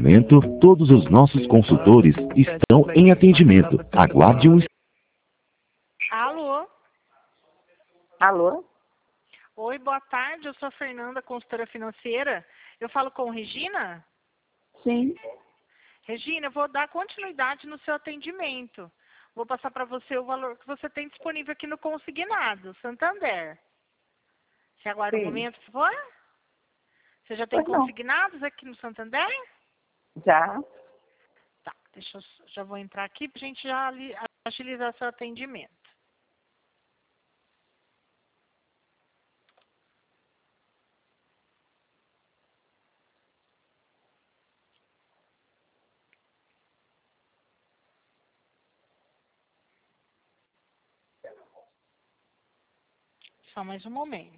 momento, todos os nossos consultores estão em atendimento. Aguarde um instante. Alô? Alô? Oi, boa tarde. Eu sou a Fernanda, consultora financeira. Eu falo com Regina? Sim. Regina, eu vou dar continuidade no seu atendimento. Vou passar para você o valor que você tem disponível aqui no consignado, Santander. Você aguarda um momento, por favor? Você já tem consignados aqui no Santander? Já. Tá, já vou entrar aqui para a gente já agilizar seu atendimento. Só mais um momento.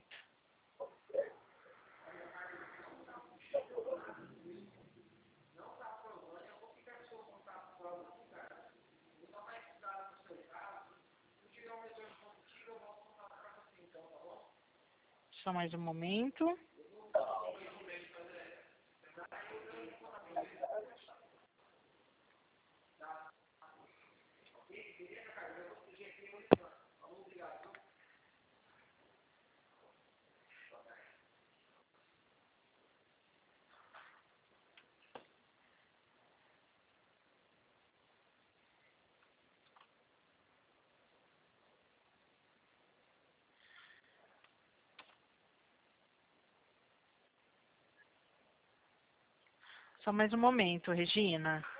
Só mais um momento. Só mais um momento, Regina.